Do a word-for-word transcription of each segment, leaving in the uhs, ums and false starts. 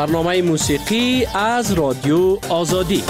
برنامه موسیقی از رادیو آزادی.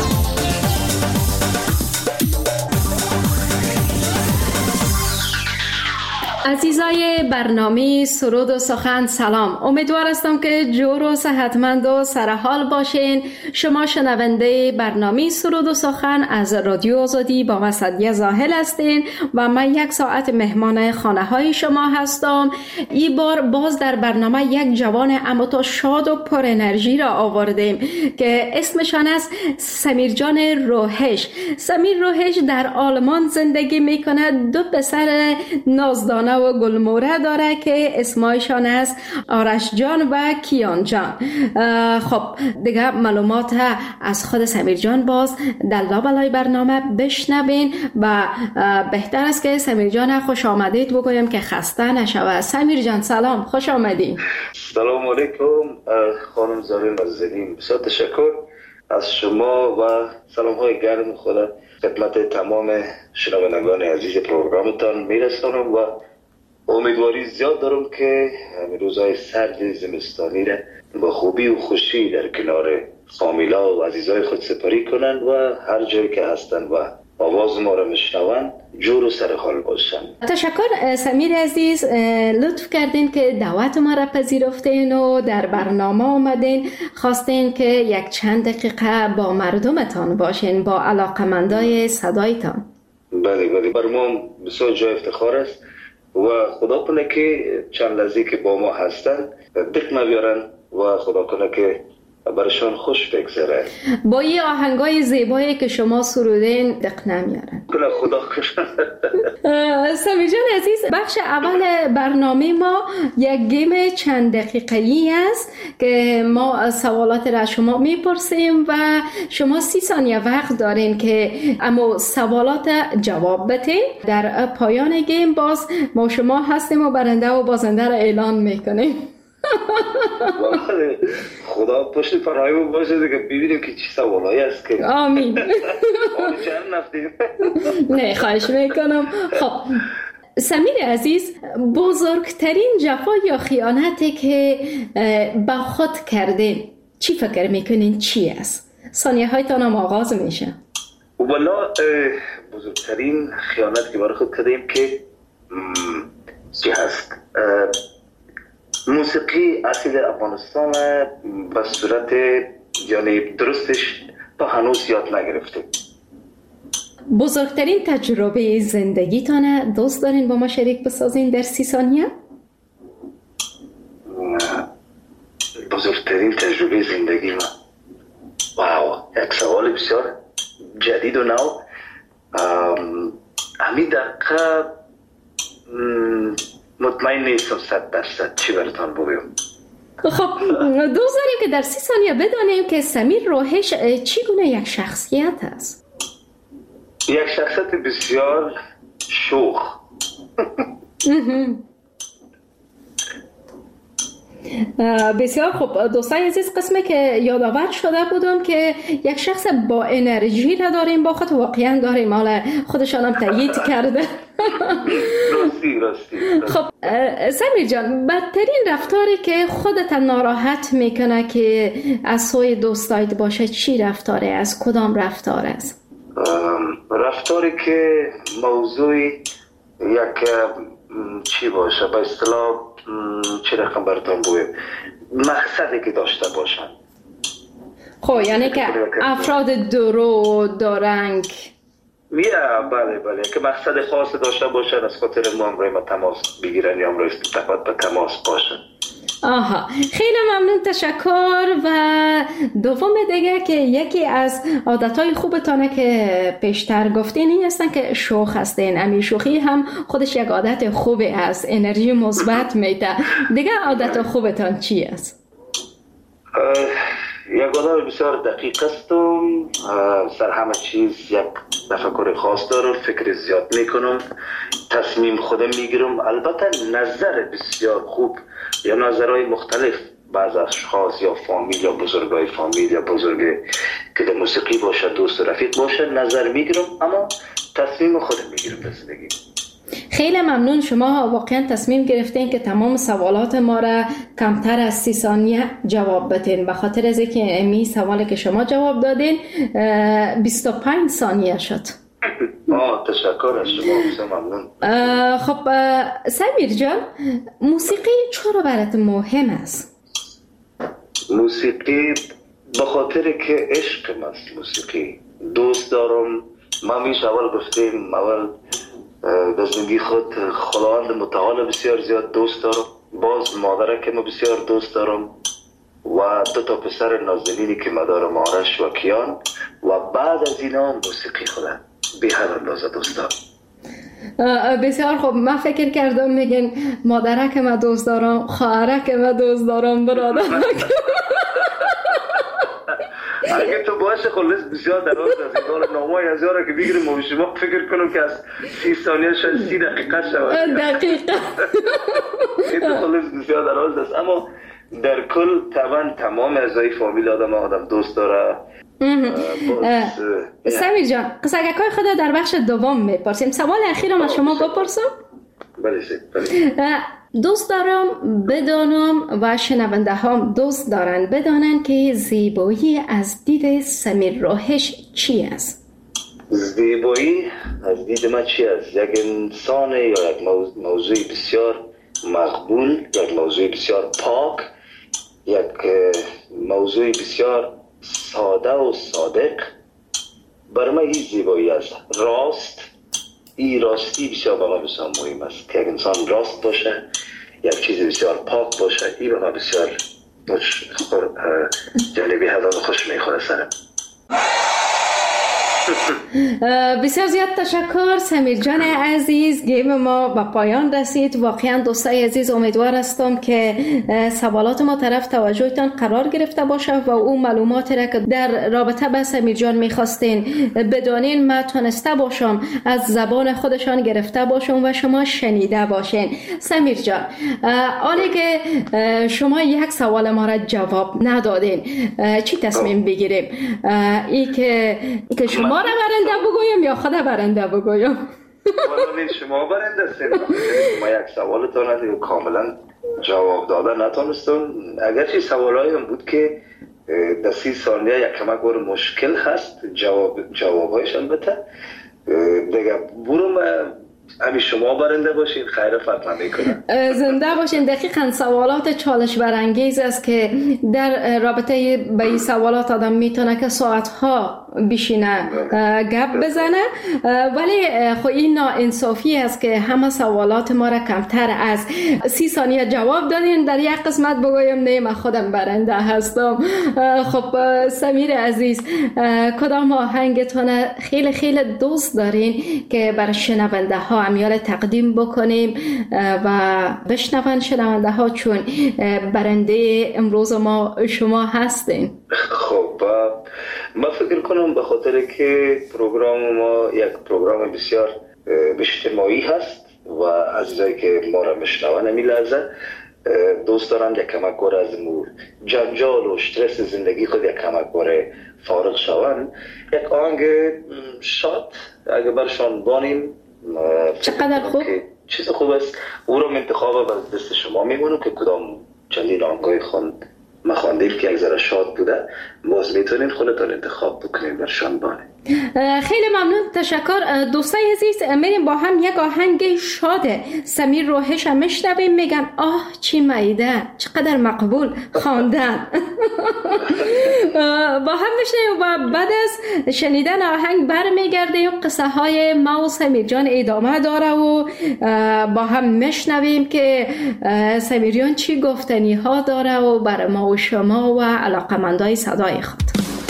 عزیزای برنامه سرود و سخن سلام. امیدوار هستم که جور و صحتمند و سرحال باشین. شما شنونده برنامه سرود و سخن از رادیو آزادی با من سعدیه زاهل هستین و من یک ساعت مهمان خانه های شما هستم. این بار باز در برنامه یک جوان اما تا شاد و پر انرژی را آوردیم که اسمشان است سمیر جان روحش. سمیر روحش در آلمان زندگی میکنه. دو پسر نازدانه و گلموره داره که اسمایشان است آرش جان و کیان جان. خب دیگه معلومات از خود سمیر جان باز در لابلای برنامه بشنوین و بهتر است که سمیر جان خوش آمدید بگویم که خسته نشوه. سمیر جان سلام، خوش آمدید. سلام علیکم خانم زارین عزیزین، بسیار تشکر از شما و سلام های گرم خدا خدمت تمام شنوندگان عزیز پروگرامتان میرسانم و امیدواری زیاد دارم که همین روزهای سرد زمستانی را با خوبی و خوشی در کنار فامیلا و عزیزای خود سپری کنند و هر جایی که هستند و آواز ما را میشنوند جور و سرحال باشند. تشکر سمیر عزیز، لطف کردین که دعوت ما را پذیرفتین و در برنامه آمدین. خواستین که یک چند دقیقه با مردمتان باشین، با علاقمندای صدایتان. بله بله، بر ما بسیار جای افتخار است و خدا کنه که چند لحظه که با ما هستن دق نبیارن و خدا کنه که برشان خوش بگذره. با این آهنگای زیبایی که شما سرودین دق نمیارن. کنه خدا کنه. سمیر جان عزیز، بخش اول برنامه ما یک گیم چند دقیقه‌ای است که ما سوالات را شما میپرسیم و شما سی ثانیه وقت دارین که اما سوالات جواب بدین. در پایان گیم باز ما شما هستیم و برنده و بازنده را اعلان میکنیم. خدا پشت پناهی باشه دیگه، ببینیم که چی سوالایی است که آمین. چند نفتیم. نه خواهش میکنم. خب سمیر عزیز، بزرگترین جفا یا خیانتی که با خود کردین چی فکر میکنین چی است؟ ثانیه هایتان هم آغاز میشه. والا بزرگترین خیانت که برای خود کردیم که چی هست؟ موسیقی اصیل افغانستان به صورت یعنی درستش تا هنوز یاد نگرفتیم. بزرگترین تجربه زندگیتانه دوست دارین با ما شریک بسازین در سی ثانیه؟ بزرگترین تجربه زندگی ما، واو، یک سوال بسیار جدید و نو. همین دقیقه مطمئن نیستم صد درصد چی براتون بگم. خب دوست داریم که در سی ثانیه بدانیم که سمیر روحش چگونه یک شخصیت است. یک شخصیت بسیار شوخ. بسیار خوب دوستای عزیز، قسمه که یادآور شده بودم که یک شخص با انرژی را داریم با خود، واقعا داریم، حالا خودشان هم تایید کرده. راستی راستی. خب سمیر جان، بدترین رفتاری که خودت ناراحت میکنه که از سوی دوستایت باشه چی رفتاره، از کدام رفتار است؟ رفتاری که موضوعی یک چی باشه، به اصطلاح چی رقم براتون بگم، مقصدی که داشته باشن. خب یعنی که افراد درو دارنگ. یا بله بله، که مقصد خاص داشته باشن، از خاطر ما امروی ما تماس بگیرن یا امروی استفاده به تماس باشن. آها، خیلی ممنون، تشکر. و دوم دیگه که یکی از عادتهای خوبتانه که پیشتر گفتین این هستن که شوخ هستین. امی شوخی هم خودش یک عادت خوبی است، انرژی مثبت میده. دیگه عادت خوبتان چی است؟ یک عادت بسیار دقیق هستم، سر همه چیز یک تفکر خاص دارم، فکر زیاد میکنم، تصمیم خودم میگیرم. البته نظر بسیار خوب یا نظرهای مختلف بعض اشخاص یا فامیل یا بزرگای فامیل یا بزرگ که در موسیقی باشه، دوست و رفیق باشه، نظر میگیرم، اما تصمیم خودم میگیرم در زندگی. خیلی ممنون. شما واقعا تصمیم گرفتین که تمام سوالات ما را کمتر از سی ثانیه جواب بدین. به خاطر از اینکه امی سوالی که شما جواب دادین بیست و پنج ثانیه شد. آه تشکر از شما، بسیار ممنون. خب سمیر جان، موسیقی چرا برات مهم است؟ موسیقی به خاطر که عشق است. موسیقی دوست دارم. ما میشه اول گفتیم اول در زندگی خود خداوند متعال بسیار زیاد دوست دارم، باز مادره که ما بسیار دوست دارم و دو تا پسر نازنینی که ما دارم، آرش و کیان، و بعد از اینا موسیقی خودم به هر اندازه دوست دارم. بسیار خوب. من فکر کردم میگن مادره که من دوست دارم، خواهره که من دوست دارم، برادر اگه تو باشه خلاص بسیار دراز است. این نامای هزاره که بگیریم و شما فکر کنم که از سی ثانیه شاید سی دقیقه شود. دقیقه این تو خلاص بسیار دراز است، اما در کل طبعا تمام اعضای فامیل آدم آدم دوست داره. سمیر جان، قصه‌گوی خود در بخش دوم میپرسیم. سوال اخیرم از شما بپرسم؟ بله بله. دوست دارم بدانم و شنونده هم دوست دارن بدانن که زیبایی از دید سمیر روحش چی است؟ زیبایی از دید من چی است؟ یک انسان یا یک موضوع بسیار مقبول، یک موضوع بسیار پاک، یک موضوع بسیار ساده و صادق. برای من این زیبایی است. راست، این راستی بسیار برای من بسیار مهم است که یک انسان راست باشه، یک چیز بسیار پاک باشه. این برای من بسیار جالبی هست و خوش میخوره سرم. بسیار زیاد تشکر سمیر جان عزیز. گیم ما به پایان رسید. واقعا دوستای عزیز، امیدوار هستم که سوالات ما طرف توجهتان قرار گرفته باشه و اون معلوماتی را که در رابطه با سمیر جان میخواستین بدانین ما تونسته باشم از زبان خودشان گرفته باشم و شما شنیده باشین. سمیر جان، آنی که شما یک سوال ما را جواب ندادین، چی تصمیم بگیریم؟ ای که که شما را برنده بگویم یا خود برنده بگویم؟ والا شما برنده هستید. ما یک سوالتان رو کاملا جواب داده نتونستم. اگرچه سوالایی هم بود که در سی ثانیه یک کمک بار مشکل هست جواب جوابهایش، البته دیگه برو همین شما برنده باشین. خیر فرق نمیکنه. زنده باشین. دقیقاً سوالات چالش برانگیز است که در رابطه با این سوالات آدم میتونه که ساعتها بشینه گپ بزنه، ولی خب این ناانصافی است که همه سوالات ما را کمتر از سی ثانیه جواب دادین. در یک قسمت بگویم نه من خودم برنده هستم. خب سمیر عزیز، کدام آهنگتون خیلی خیلی دوست دارین که برای شنونده ها امیال تقدیم بکنیم و بشنون شنونده ها، چون برنده امروز ما شما هستین؟ خب من فکر کنم به خاطر که پروگرام ما یک پروگرام بسیار اجتماعی هست و عزیزایی که ما را میشنون همین لحظه دوست دارن یک کمک بار از جنجال و استرس زندگی خود یک کمک بار فارغ شوند، یک آهنگ شاد اگه برشان بانیم چقدر خوب، چیز خوب است. او رو انتخاب از دست شما میمونم که کدام چندین آهنگای خوند ما خواندیم که یک ذره شاد بوده، باز میتونین خودتون انتخاب بکنین برشان بانیم. خیلی ممنون، تشکر. دوستای عزیز، میریم با هم یک آهنگ شاده سمیر روحش هم میشنویم. میگن آه چی معده، چقدر مقبول خواندن. با هم میشنویم و بعد از شنیدن آهنگ برمیگردیم. قصه های ما و سمیر جان ادامه داره و با هم میشنویم که سمیر جان چی گفتنی ها داره و برای ما و شما و علاقمندای صدای خود.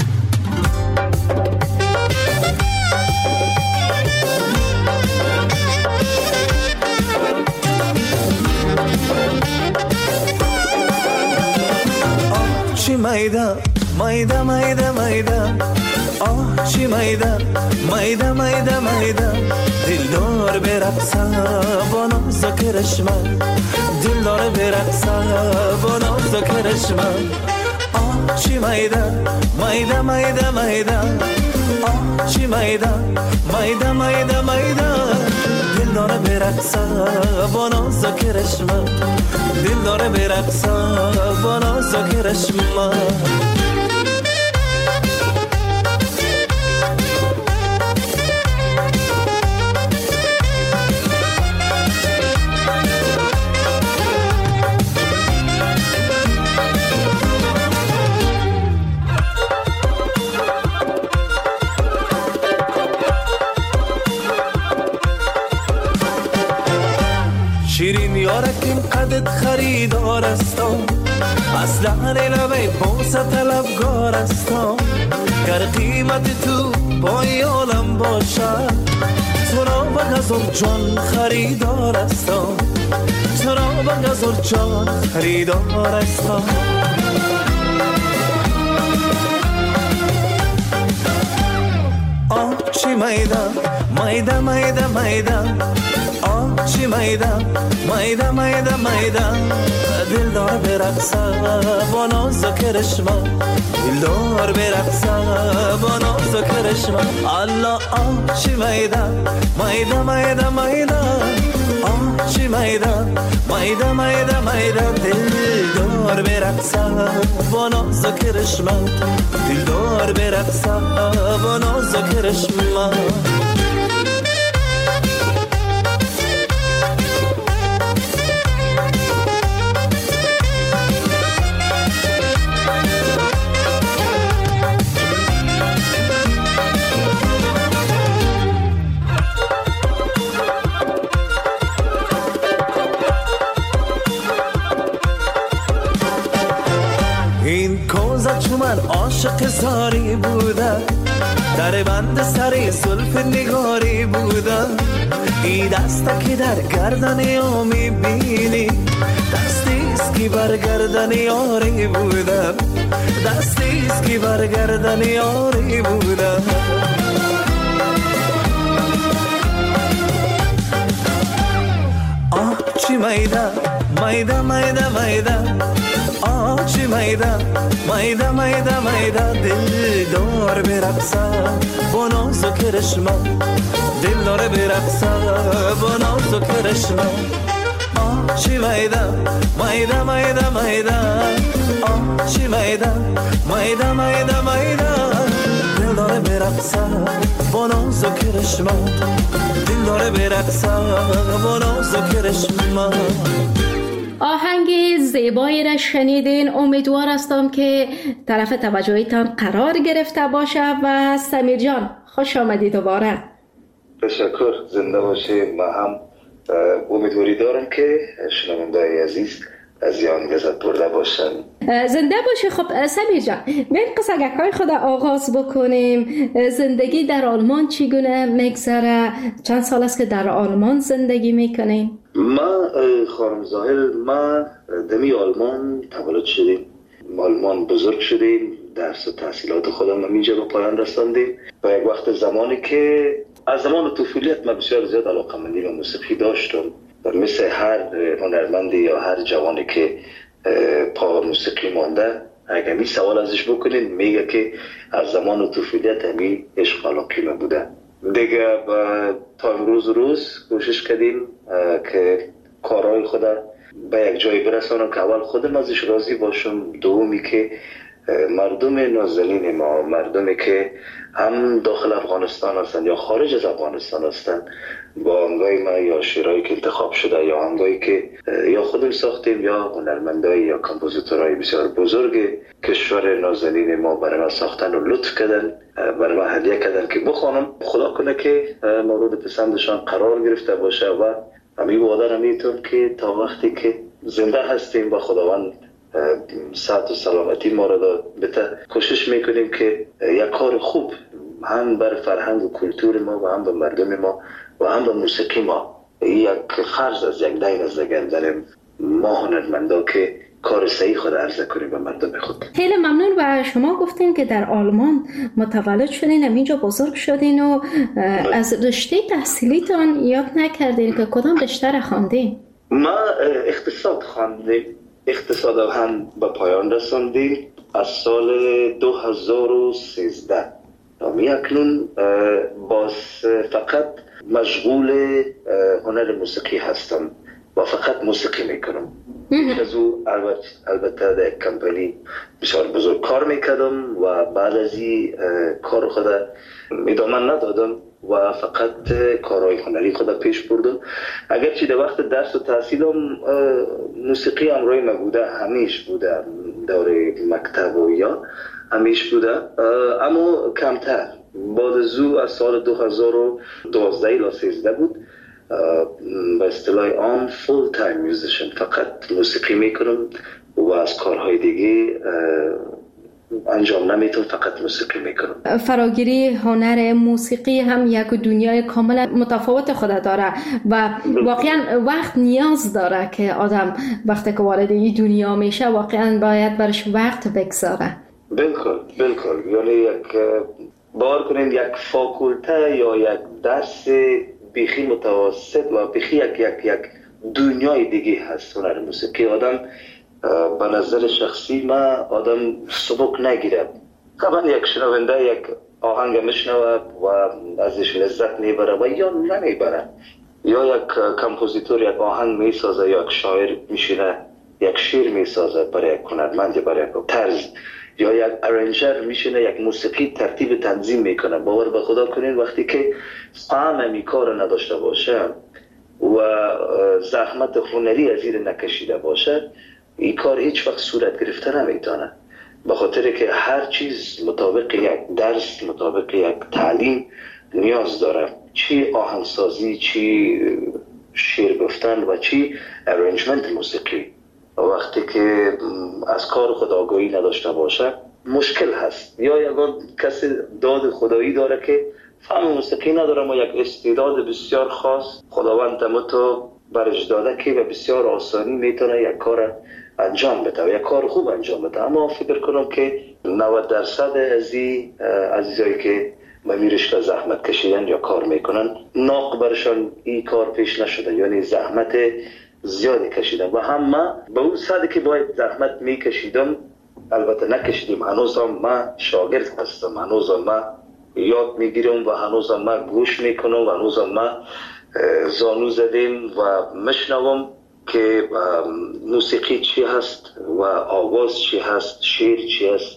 چی میده میده میده میده، آه چی میده میده میده میده، دلدار برقصه با نازک رشمه، دلدار برقصه با نازک رشمه، آه چی میده میده میده میده، آه چی میده میده میده میده، دل داره برقصه با نازک رشمه دل داره برقصه با نازک رشمه شیرین یارکیم قدت خریدار استم از لحن لبه بوسه طلبگار استم گر قیمت تو پای عالم باشد تو را به گزر جان خریدار استم تو را به گزر جان خریدار استم آه چی میدم میدم میدم میدم آه چی میدم میدم میدم میدم دل دار برقصه با نازک رشمه دل دار برقصه با نازک رشمه الله آه چی میدم میدم میدم میدم آه چی میدم میدم میدم میدم دل دار برقصه با نازک رشمه دل دار برقصه با نازک رشمه این کوزه چو من عاشق زاری بوده در بند سری زلف نگاری بوده این دسته که در گردن یا میبینی دستیست که بر گردن یاری بوده دستیست که بر گردن یاری بوده آه چی میده میده میده میده آه چی میده میده میده میده دل دار برقصه با نازک رشمه دل داره برقصه با نازک رشمه آه چی میده میده میده میده آه چی میده میده میده میده دل داره برقصه با نازک رشمه دل داره برقصه با نازک رشمه آهنگ زیبایی را شنیدین. امیدوار هستم که طرف توجهتان قرار گرفته باشه و سمیر جان خوش آمدی دوباره. تشکر، زنده باشی. ما هم امیدواری دارم که شنونده‌های عزیز از این لذت برده باشن. زنده باشی. خب سمیر جان بیاین قصه‌گویی خود آغاز بکنیم. زندگی در آلمان چگونه میگذره؟ چند سال است که در آلمان زندگی میکنین؟ ما خانم ظاهر ما دمی آلمان تولد شدیم، آلمان بزرگ شدیم، درس و تحصیلات خودم همینجا به پایان رساندیم و یک وقت زمانی که از زمان طفولیت من بسیار زیاد علاقه‌مندی به موسیقی داشتم و مثل هر هنرمندی یا هر جوانی که پا موسیقی مانده اگر می سوال ازش بکنین میگه که از زمان طفولیت همین عشق علاقه من بوده دیگه. تا امروز روز کوشش کردیم که کارهای خود به یک جایی برسانم که اول خودم ازش راضی باشم، دومی که مردم نازنین ما، مردمی که هم داخل افغانستان هستند یا خارج از افغانستان هستند، با آهنگای ما یا شعرهایی که انتخاب شده یا آهنگایی که یا خودم ساختیم یا هنرمندای یا کامپوزیتورهای بسیار بزرگ کشور نازنین ما برای ما ساختن و لطف کردن، برای ما هدیه کردن که بخوانم. خدا کنه که مورد پسندشان قرار گرفته باشه و همین وعده میتونم که تا وقتی که زنده هستیم و خداوند صحت و سلامتی ما را داد بته کوشش میکنیم که یک کار خوب هم بر فرهنگ و کلتور ما و هم به مردم ما و هم به موسیقی ما یک خرج از یک دین از داریم ما هنرمندا که کار صحیح خود عرضه کنیم به مردم خود. خیلی ممنون. و شما گفتین که در آلمان متولد شدین، همینجا بزرگ شدین و از رشته تحصیلیتان یاد نکردین که کدام رشته را خواندین؟ ما اقتصاد خواندیم، اقتصاد هم به پایان رساندیم از سال دو هزار و سیزده تا می اکنون باز فقط مشغول هنر موسیقی هستم و فقط موسیقی میکنم. از او البته البته در کمپانی بسیار بزرگ کار میکردم و بعد از این کار خود ادامه ندادم و فقط کارهای هنری خود پیش بردم. اگرچه در وقت درس و تحصیلم موسیقی همراه من بوده، همیش بوده، دوره مکتب و یا همیش بوده، اما کمتر. بعد از او از سال دو هزار و دوازده تا سیزده بود به اصطلاح عام فول تایم میوزیشن، فقط موسیقی میکنم و از کارهای دیگه انجام نمیتونم، فقط موسیقی میکنم. فراگیری هنر موسیقی هم یک دنیای کاملا متفاوت خود داره و واقعا وقت نیاز داره که آدم وقتی که وارد این دنیا میشه واقعا باید برش وقت بگذاره. بالکل بالکل، یعنی یک باور کنین یک فاکولته یا یک درس بیخی متوسط و بیخی یک یک یک دنیای دیگه هست هنر موسیقی. آدم به نظر شخصی ما آدم سبک نگیره. طبعا یک شنونده یک آهنگ میشنوه و ازش لذت میبره و یا نمیبره، یا یک کمپوزیتور یک آهنگ میسازه یا یک شاعر میشینه یک شعر میسازه برای یک هنرمند برای یک طرز، یا یک ارنجر میشینه یک موسیقی ترتیب تنظیم میکنه. باور به خدا کنین وقتی که فهم می کار نداشته باشه و زحمت هنری از این نکشیده باشه، این کار هیچ وقت صورت گرفته نمیتونه. به خاطر که هر چیز مطابق یک درس، مطابق یک تعلیم نیاز داره، چی آهنگسازی، چی شعر گفتن و چی ارنجمنت موسیقی. وقتی که از کار خود آگاهی نداشته باشه مشکل هست. یا اگر کسی داد خدایی داره که فهم موسیقی نداره ما یک استعداد بسیار خاص خداوند تو برش داده که به بسیار آسانی میتونه یک کار انجام بده و یک کار خوب انجام بده، اما فکر کنم که نود درصد از این عزیزایی که به میرشته زحمت کشیدن یا کار میکنن ناق برشان این کار پیش نشده، یعنی زحمت زیادی کشیدم و هم ما به اون صدی که باید زحمت میکشیدم البته نکشیدیم. هنوز هم ما شاگرد هستم، هنوز هم ما یاد میگیرم و هنوز هم ما گوش میکنم و هنوز هم ما زانو زدیم و مشنوم که موسیقی چی هست و آواز چی هست، شعر چی هست،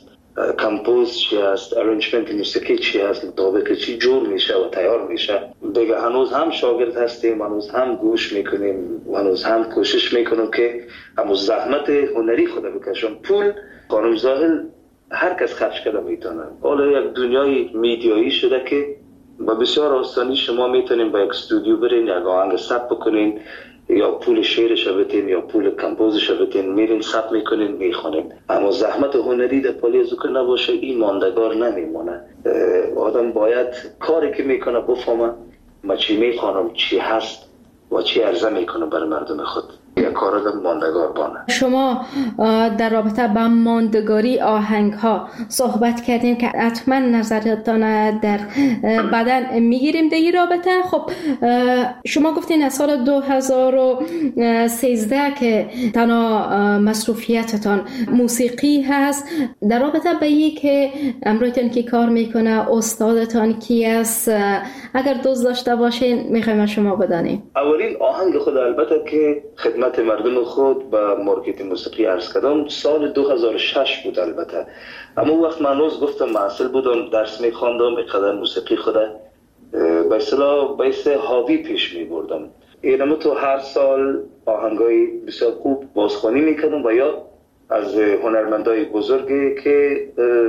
کمپوز چی هست، ارنجمنت موسیقی چی هست، مطابق چی جور میشه و تیار میشه. دیگه هنوز هم شاگرد هستیم، هنوز هم گوش میکنیم، هنوز هم کوشش میکنم که همون زحمت هنری خود بکشم. پول خانم زاهل هر کس خرج کرده میتونه. حالا یک دنیای میدیایی شده که با بسیار آسانی شما میتونین با یک استودیو برین، یک آهنگ ثبت بکنین، یا پول شعرش بتین یا پول کمپوزش بتین، میرین ثبت میکنین میخونین. اما زحمت هنری در پالی از که نباشه این ماندگار نمیمونه. آدم باید کاری که میکنه بفهمه ما چی میخوانم، چی هست و چی عرضه میکنه برای مردم خود. یک کار آدم ماندگار بانه. شما در رابطه با ماندگاری آهنگ ها صحبت کردیم که حتما نظرتان در بدن میگیریم در این رابطه. خب شما گفتین از سال دو هزار و سیزده که تنها مصروفیتتان موسیقی هست. در رابطه با این که امرویتان کی کار میکنه، استادتان کی است، اگر دوست داشته باشین میخوایم شما بدانیم. اولین آهنگ خود البته که خدمت مردم خود با مارکت موسیقی عرض کردم سال دو هزار و شش بود البته. اما وقت من روز گفتم محصل بودم، درس میخواندم، اقدر موسیقی خود به اصطلاح بیس هابی پیش میبردم. اینم تو هر سال آهنگای بسیار خوب بازخوانی میکردم و یا از هنرمندای بزرگی که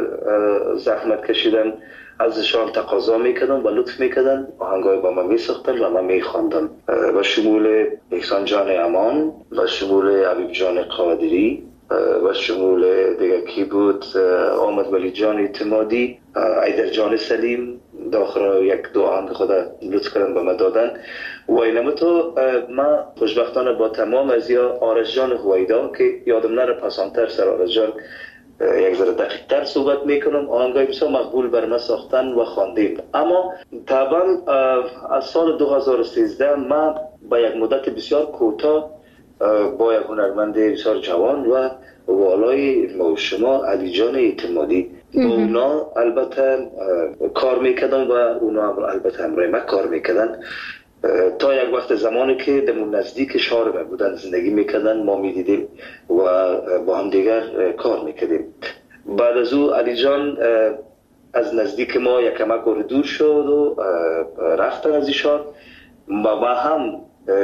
زحمت کشیدن ازشان تقاضا میکردم و لطف میکردن، آهنگای با من میساختن و من میخواندم، و شمول احسان جان امان و شمول حبیب جان قادری و شمول دیگه کی بود، آمد ولی جان اعتمادی، ایدر جان سلیم داخل یک دو آهنگ خود لطف کردن به من دادن. و اینم تو ما خوشبختانه با تمام از یا آرش جان هویدا که یادم نره پسانتر سر آرش جان یک ذره دقیق تر صحبت میکنم، آهنگای بسیار مقبول بر ما ساختن و خواندیم. اما طبعا از سال دو هزار و سیزده ما با یک مدت بسیار کوتاه با یک هنرمند بسیار جوان و والای ما و شما علی جان اعتمادی با اونا البته کار میکردم و اونا هم البته همراه ما کار میکردن تا یک وقت زمانی که دمون نزدیک شهر بودن زندگی میکردن ما میدیدیم و با هم دیگر کار میکردیم. بعد از او علی جان از نزدیک ما یک کمک دور شد و رفتن از ایشان و ما هم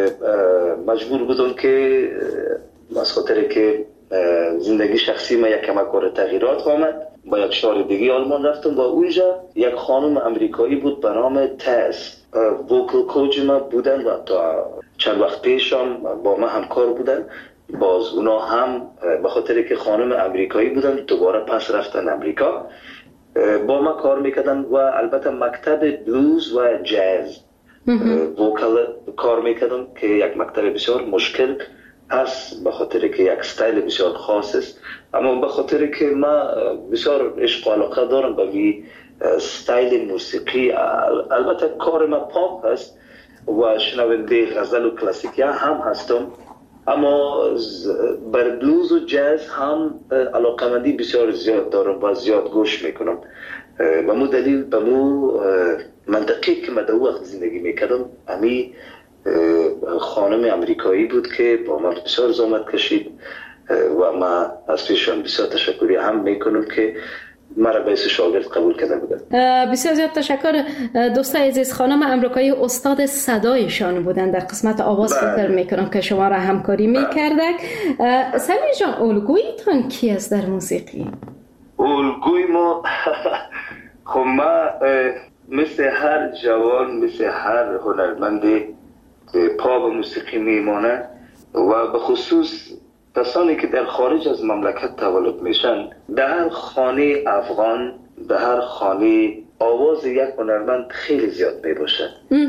مجبور بودم که از خاطر که زندگی شخصی ما یک کمک تغییرات آمد با یک شهر دیگه آلمان رفتم و اونجا یک خانم امریکایی بود به نام تز وکل کوچ ما بودن و تا چند وقت پیش هم با ما همکار بودن. باز اونا هم به خاطر که خانم امریکایی بودن دوباره پس رفتن امریکا با ما کار میکردن و البته مکتب بلوز و جاز وکل کار میکردن که یک مکتب بسیار مشکل هست به خاطر که یک استایل بسیار خاص است، اما به خاطر که ما بسیار عشق و علاقه دارم به وی استایل موسیقی. البته کار ما پاپ هست و شنونده غزل و کلاسیکی هم هستم، اما بر بلوز و جاز هم علاقمندی بسیار زیاد دارم و زیاد گوش میکنم. به مو دلیل به مو منطقی که من در وقت زندگی میکردم امی خانم امریکایی بود که با من بسیار زحمت کشید و ما از پیشون بسیار تشکری هم میکنم که مرا به اسم شاگرد قبول کرده بودن. بسیار زیاد تشکر. دوستای عزیز، خانم امریکایی استاد صدایشان بودن در قسمت آواز. فکر میکنم که شما را همکاری میکردک. سمیر جان، الگویتان کی است در موسیقی؟ الگوی ما خب ما مثل هر جوان مثل هر هنرمندی پا به موسیقی میمانه و به خصوص کسانی که در خارج از مملکت تولد میشن، در هر خانه افغان در هر خانه آواز یک هنرمند خیلی زیاد میباشه.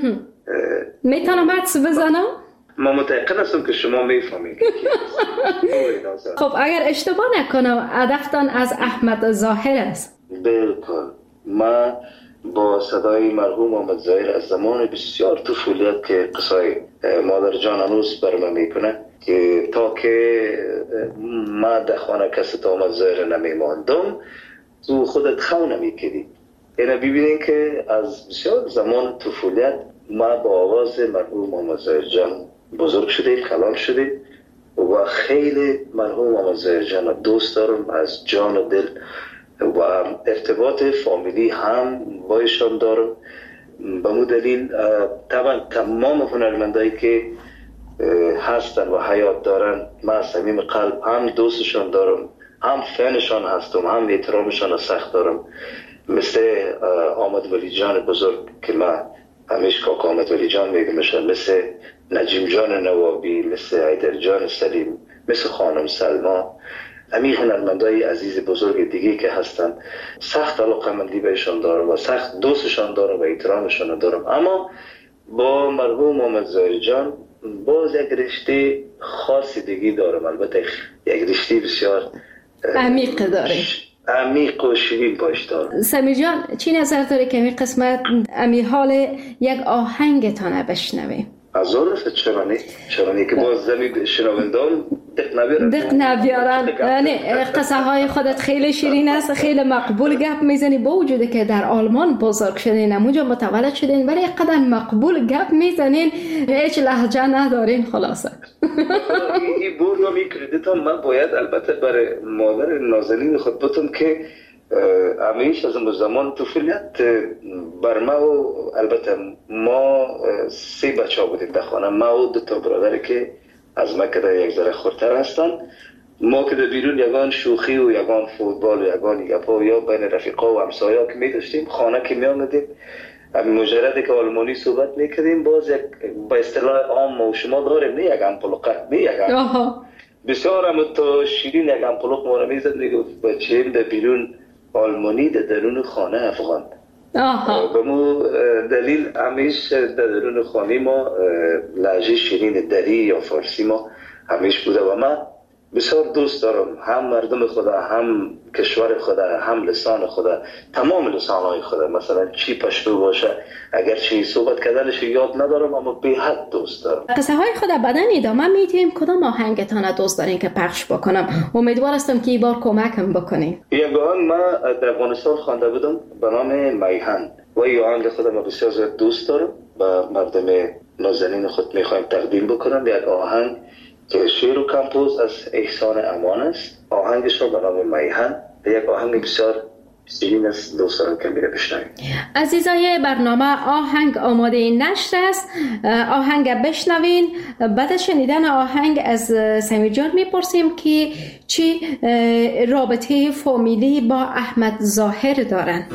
میتونم حدس بزنم؟ ما متأکد هستم که شما میفهمید. خب اگر اشتباه نکنم هدفتان از احمد ظاهر است. بالکل. ما با صدای مرحوم احمد ظاهر از زمان بسیار طفولیت که قصای مادر جان هنوز برمه میکنه که تا که ما در خانه کسی تا احمد ظاهر نمیماندم تو خودت خو نمیکردی. اینه ببینین که از بسیار زمان طفولیت ما با آواز مرحوم احمد ظاهر جان بزرگ شدیم، کلام شدیم و خیلی مرحوم احمد ظاهر جان دوست دارم از جان و دل و ارتباط فامیلی هم با ایشان دارم. به مو دلیل طبعا تمام هنرمندایی که هستن و حیات دارن من از صمیم قلب هم دوستشان دارم، هم فنشان هستم، هم احترامشان سخت دارم. مثل آمد ولی جان بزرگ که من همیشه کاکا آمد ولی جان میگمشن، مثل نجیم جان نوابی، مثل حیدر جان سلیم، مثل خانم سلما، همین هنرمندای عزیز بزرگ دیگه که هستن سخت علاقه‌مندی بهشون دارم و سخت دوستشان دارم و احترامشون دارم. اما با مرحوم احمد ظاهر جان باز یک رشته خاصی دیگه دارم، البته یک رشته بسیار عمیق داره، عمیق و شیرین باش دارم. سمیر جان، چی نظر داره که این قسمت امی حال یک آهنگ تانه بشنویم؟ از اون رفت چرانی چرانی که باز زمین شنوندان دق نبیارن دق نبیارن نه قصه های خودت خیلی شیرین است، خیلی مقبول گپ میزنی با وجودی که در آلمان بزرگ شدین، اونجا متولد شدین، ولی قدر مقبول گپ میزنین، هیچ لهجه ندارین. خلاصه این برنامه کردیت هم من باید البته برای مادر نازنین خود بتم که همیشه از زمان طفولیت بر ما و البته ما سه بچه ها بودیم در خانه، ما و دو تا برادر که از ما که یک ذره خورتر هستن، ما که در بیرون یگان شوخی و یگان فوتبال و یگان گپا یا بین رفیقا و همسایا که می داشتیم، خانه که می آمدیم مجرد که آلمانی صحبت می کردیم، باز یک با اصطلاح عام و شما داریم نه یک امپلوقه نه یک بسیار هم تا شیرین یک امپلوق ما رو می زد، می گفت بچه در بیرون آلمانی در درون خانه افغان. به مو دلیل همیش در درون خانه ما لهجه شیرین دری یا فارسی ما همیش بوده و من بسیار دوست دارم، هم مردم خدا، هم کشور خدا، هم لسان خدا، تمام لسانهای خدا. مثلا چی پشتو باشه، اگر چی صحبت کردنش یاد ندارم اما به حد دوست دارم. قصه های خدا بدن ادامه میدیم. کدام آهنگتان دوست دارین که پخش بکنم؟ امیدوار هستم که این بار کمکم بکنین. یک آهنگ ما در افغانستان خوانده بودم به نام میهن و این آهنگ خدا ما بسیار زیاد دوست دارم و مردم نازنین خود میخوایم تقدیم بکنم. یک آهنگ که شعر و کمپوز از احسان امان است، آهنگش رو به نام میهن. یک آهنگ بسیار شیرین است، دوست دارم که میره بشنویم. عزیزای برنامه، آهنگ آماده نشر است، آهنگ بشنوین. بعد از شنیدن آهنگ از سمیر جان میپرسیم که چی رابطه فامیلی با احمد ظاهر دارن.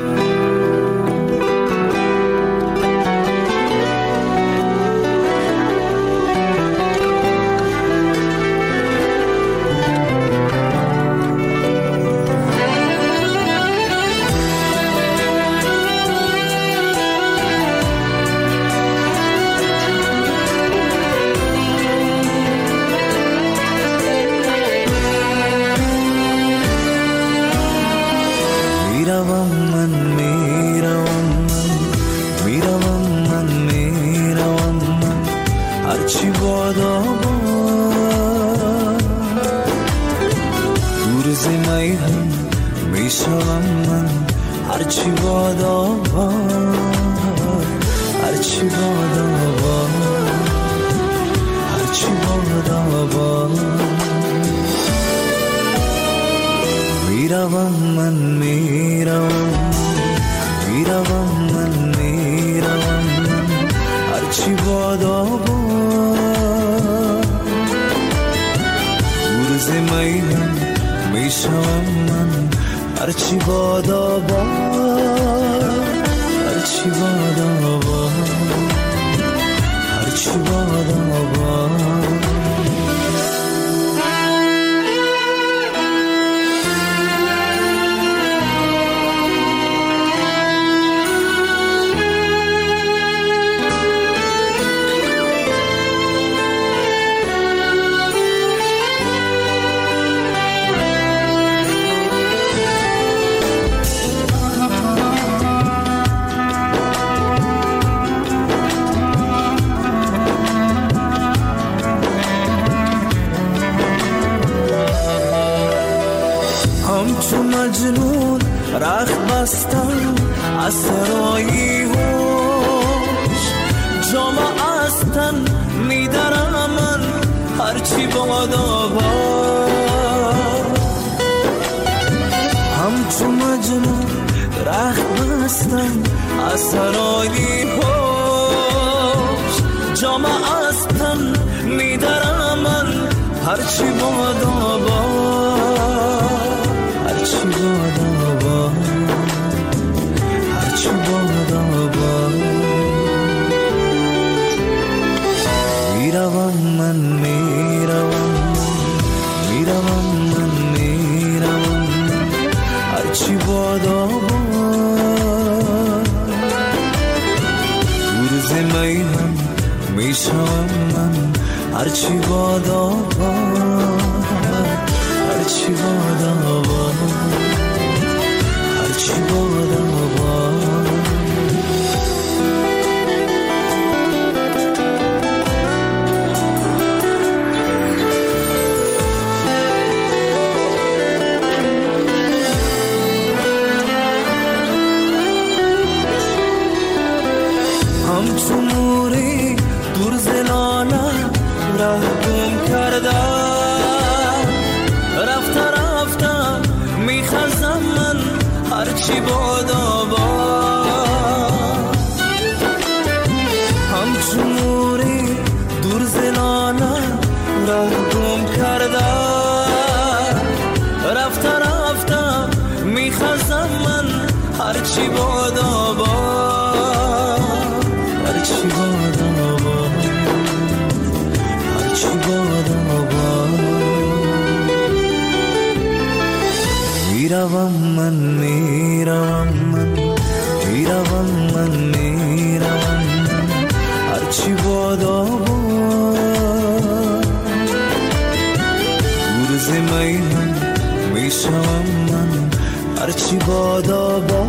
بشم من هرچی بادا با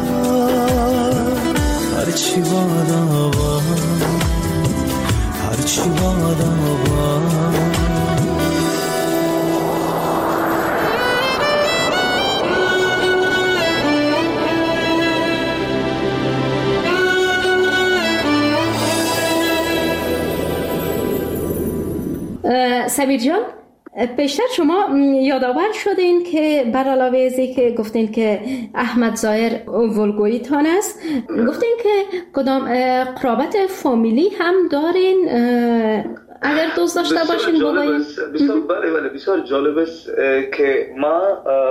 هرچی بادا با هرچی بادا با سمیر جان، پیشتر شما یادآور شدین که بر علاوه ازی که گفتین که احمد ظاهر ولگویی تان است، گفتین که کدام قرابت فامیلی هم دارین؟ اگر دوست داشته باشین بگوین. بسیار بله بله بسیار جالب است که ما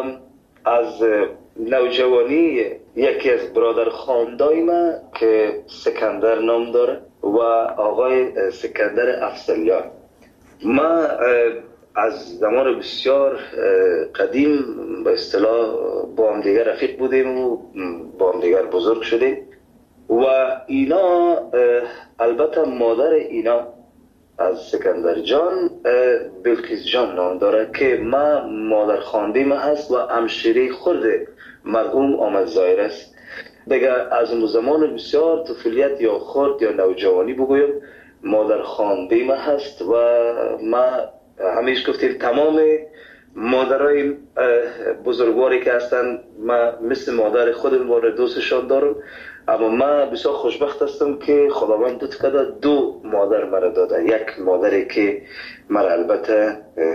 از نوجوانی یکی از برادر خاندای ما که سکندر نام داره و آقای سکندر افضلیان، ما از زمان بسیار قدیم به اصطلاح با هم دیگر رفیق بودیم و با هم دیگر بزرگ شدیم و اینا البته مادر اینا از سکندر جان بلقیس جان نام داره که ما مادر خاندیم هست و همشیره خود مرحوم احمد ظاهر است. دیگه از اون زمان بسیار طفولیت یا خرد یا نوجوانی بگویم مادر خاندیم هست و ما همیشه گفتیم تمام مادرای بزرگواری که هستن ما مثل مادر خودم و دوستشان دارم، اما ما بسیار خوشبخت هستم که خداوند لطف کرده دو مادر مرا داده. یک مادری که مرا البته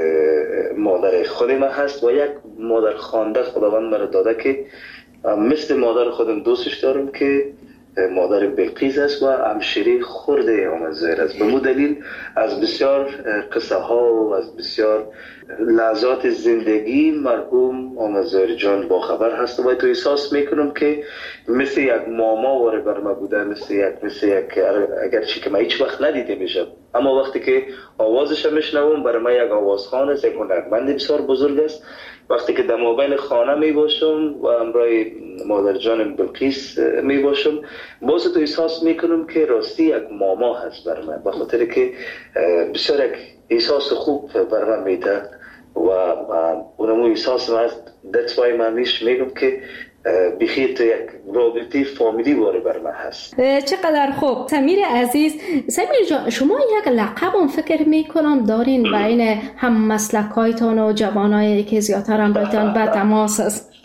مادر خود ما هست و یک مادر خانده خداوند مرا داده که مثل مادر خودم دوستش دارم که مادر بلقیس است و همشیره خرد احمد ظاهر است. به مو دلیل از بسیار قصه ها و از بسیار لحظات زندگی مرحوم احمد ظاهر جان با خبر هست و تو احساس میکنم که مثل یک ماما واره بر ما بوده، مثل یک مثل یک اگرچه که من هیچ وقت ندیده میشم، اما وقتی که آوازش میشنوم برای من یک آوازخوان است، یک هنرمند بسیار بزرگ است. وقتی که در مابین خانه می باشم و همراه مادر جان بلقیس می باشم باز تو احساس میکنم که راستی یک ماما هست بر من، به خاطر که بسیار یک احساس خوب بر من میده و اونمو احساس من هست. that's why من میش میگم که بخیر تو یک رابطه فامیلی واره بر من هست. چقدر خوب. سمیر عزیز، سمیر جان شما یک لقب هم فکر میکنم دارین بین هم مسلک هایتان و جوانایی که زیادتر هم بایتان به تماس است.